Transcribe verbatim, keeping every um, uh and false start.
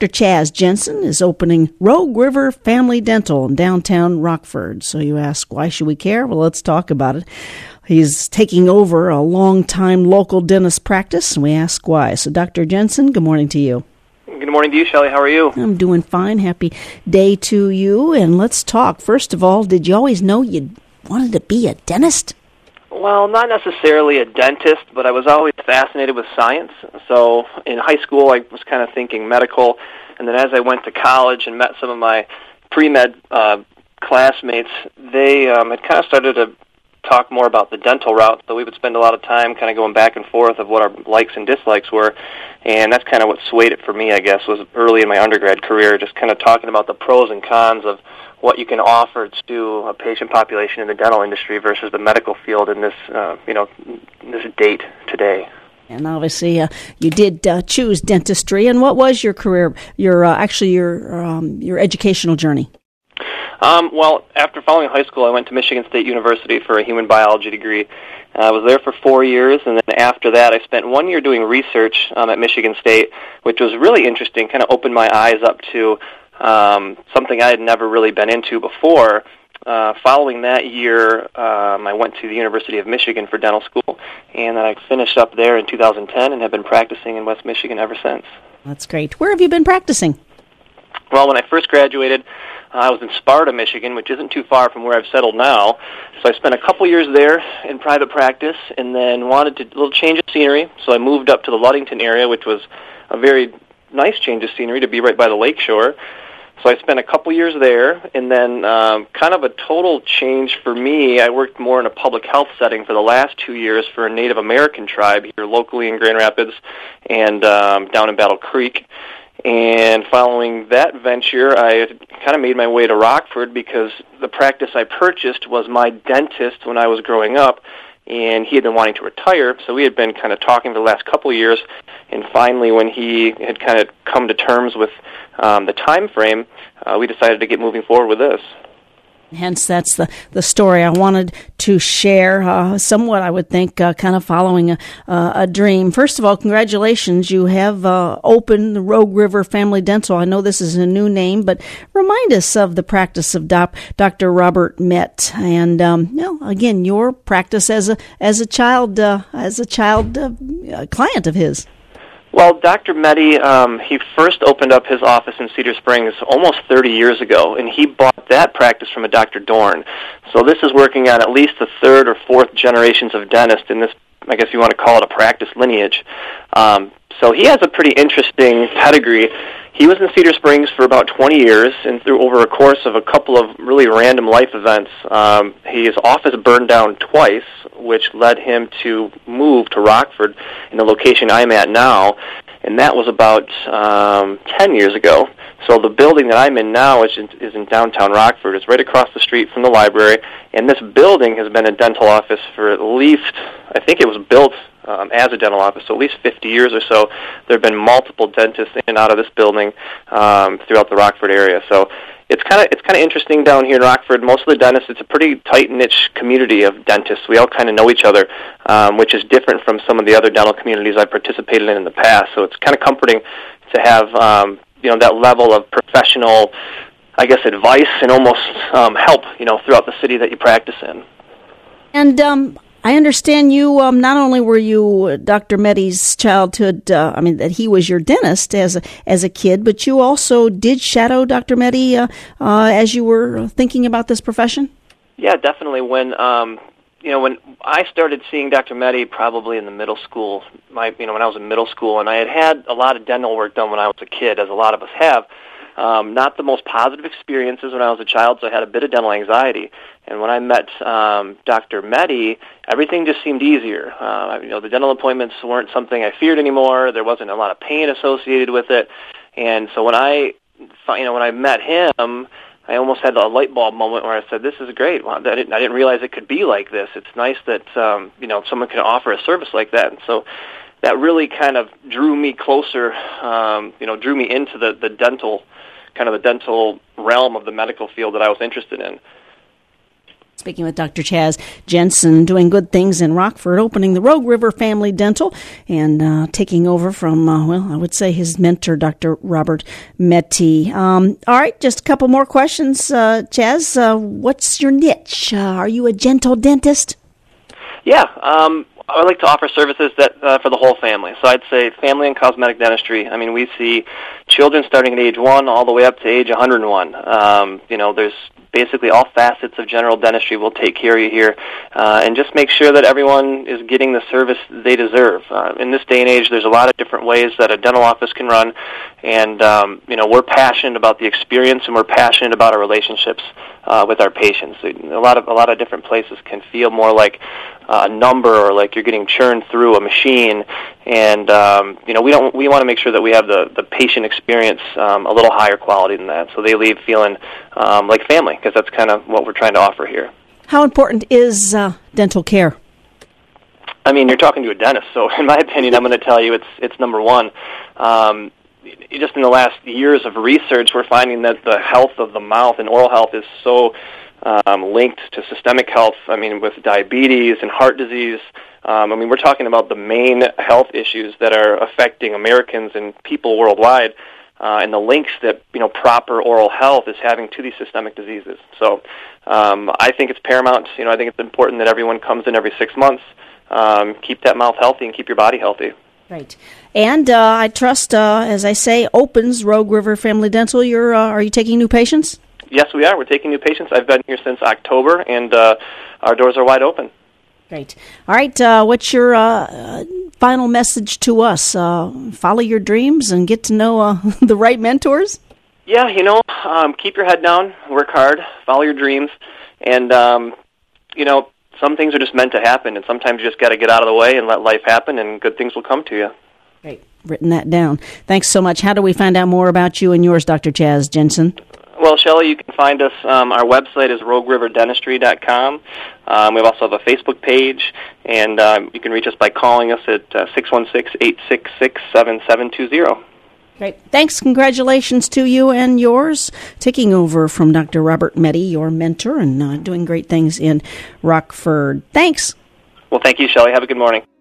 Doctor Chaz Jensen is opening Rogue River Family Dental in downtown Rockford. So you ask, why should we care? Well, let's talk about it. He's taking over a long-time local dentist practice, and we ask why. So, Doctor Jensen, good morning to you. Good morning to you, Shelley. How are you? I'm doing fine. Happy day to you. And let's talk. First of all, did you always know you wanted to be a dentist? Well, not necessarily a dentist, but I was always fascinated with science. So in high school, I was kind of thinking medical. And then as I went to college and met some of my pre-med uh, classmates, they um, had kind of started to talk more about the dental route, so we would spend a lot of time kind of going back and forth of what our likes and dislikes were, and that's kind of what swayed it for me, I guess, was early in my undergrad career, just kind of talking about the pros and cons of what you can offer to a patient population in the dental industry versus the medical field in this, uh, you know, this date today. And obviously, uh, you did uh, choose dentistry. And what was your career? Your uh, actually your um, your educational journey? Um, well, after following high school, I went to Michigan State University for a human biology degree. Uh, I was there for four years, and then after that, I spent one year doing research um, at Michigan State, which was really interesting, kind of opened my eyes up to um, something I had never really been into before. Uh, following that year, um, I went to the University of Michigan for dental school, and then I finished up there in two thousand ten and have been practicing in West Michigan ever since. That's great. Where have you been practicing? Well, when I first graduated, I was in Sparta, Michigan, which isn't too far from where I've settled now. So I spent a couple years there in private practice and then wanted to, a little change of scenery. So I moved up to the Ludington area, which was a very nice change of scenery to be right by the lakeshore. So I spent a couple years there, and then um, kind of a total change for me. I worked more in a public health setting for the last two years for a Native American tribe here locally in Grand Rapids and um, down in Battle Creek. And following that venture, I kind of made my way to Rockford because the practice I purchased was my dentist when I was growing up, and he had been wanting to retire, so we had been kind of talking for the last couple of years, and finally when he had kind of come to terms with um, the time frame, uh, we decided to get moving forward with this. Hence, that's the, the story I wanted to share, uh, somewhat, I would think, uh, kind of following a, uh, a dream. First of all, congratulations. You have uh, opened the Rogue River Family Dental. I know this is a new name, but remind us of the practice of doc, Doctor Robert Met. And, um, you know, again, your practice as a as a child, uh, as a child uh, client of his. Well, Doctor Mehdi, um, he first opened up his office in Cedar Springs almost thirty years ago, and he bought that practice from a Doctor Dorn. So this is working on at least the third or fourth generations of dentists in this, I guess you want to call it a practice lineage. Um, so he has a pretty interesting pedigree. He was in Cedar Springs for about twenty years, and through over a course of a couple of really random life events, um, his office burned down twice, which led him to move to Rockford in the location I'm at now, and that was about um, ten years ago. So the building that I'm in now is in, is in downtown Rockford. It's right across the street from the library, and this building has been a dental office for at least, I think it was built um, as a dental office, so at least fifty years or so. There have been multiple dentists in and out of this building um, throughout the Rockford area. So it's kind of it's kind of interesting down here in Rockford. Most of the dentists, it's a pretty tight niche community of dentists. We all kind of know each other, um, which is different from some of the other dental communities I've participated in in the past. So it's kind of comforting to have um, you know that level of professional, I guess, advice and almost um, help you know throughout the city that you practice in. And um, I understand you, um, not only were you Doctor Mehdi's childhood, uh, I mean, that he was your dentist as a, as a kid, but you also did shadow Doctor Mehdi uh, uh, as you were thinking about this profession? Yeah, definitely. When, um, you know, when I started seeing Doctor Mehdi probably in the middle school, my, you know, when I was in middle school, and I had had a lot of dental work done when I was a kid, as a lot of us have. Um, not the most positive experiences when I was a child, so I had a bit of dental anxiety. And when I met um, Doctor Mehdi, everything just seemed easier. Uh, you know, the dental appointments weren't something I feared anymore. There wasn't a lot of pain associated with it. And so when I, you know, when I met him, I almost had a light bulb moment where I said, "This is great. Well, I didn't, I didn't realize it could be like this. It's nice that um, you know someone can offer a service like that." And so that really kind of drew me closer. Um, you know, drew me into the the dental. kind of the dental realm of the medical field that I was interested in. Speaking with Doctor Chaz Jensen, doing good things in Rockford, opening the Rogue River Family Dental, and uh, taking over from, uh, well, I would say his mentor, Doctor Robert Metty. Um, all right, just a couple more questions. Uh, Chaz, uh, what's your niche? Uh, are you a gentle dentist? Yeah, um, I like to offer services that uh, for the whole family. So I'd say family and cosmetic dentistry. I mean, we see children starting at age one all the way up to age one hundred one. Um, you know, there's basically all facets of general dentistry will take care of you here, uh, and just make sure that everyone is getting the service they deserve. Uh, in this day and age, there's a lot of different ways that a dental office can run, and um, you know, we're passionate about the experience, and we're passionate about our relationships uh, with our patients. A lot of a lot of different places can feel more like a number, or like you're getting churned through a machine, and um, you know, we don't we want to make sure that we have the the patient experience um, a little higher quality than that, so they leave feeling um, like family, because that's kind of what we're trying to offer here. How important is uh, dental care? I mean, you're talking to a dentist, so in my opinion, I'm going to tell you it's it's number one. Um, just in the last years of research, we're finding that the health of the mouth and oral health is so um, linked to systemic health. I mean, with diabetes and heart disease. Um, I mean, we're talking about the main health issues that are affecting Americans and people worldwide. Uh, and the links that, you know, proper oral health is having to these systemic diseases. So um, I think it's paramount. You know, I think it's important that everyone comes in every six months. Um, keep that mouth healthy and keep your body healthy. Right. And uh, I trust, uh, as I say, opens Rogue River Family Dental. You're, uh, are you taking new patients? Yes, we are. We're taking new patients. I've been here since October, and uh, our doors are wide open. Great. All right. Uh, what's your uh, final message to us? Uh, follow your dreams and get to know uh, the right mentors? Yeah, you know, um, keep your head down, work hard, follow your dreams, and, um, you know, some things are just meant to happen, and sometimes you just got to get out of the way and let life happen, and good things will come to you. Great. Written that down. Thanks so much. How do we find out more about you and yours, Doctor Chaz Jensen? Well, Shelley, you can find us. Um, our website is rogue river dentistry dot com. Um, we also have a Facebook page, and um, you can reach us by calling us at uh, six one six, eight six six, seven seven two zero. Great. Thanks. Congratulations to you and yours. Taking over from Doctor Robert Metty, your mentor, and uh, doing great things in Rockford. Thanks. Well, thank you, Shelley. Have a good morning.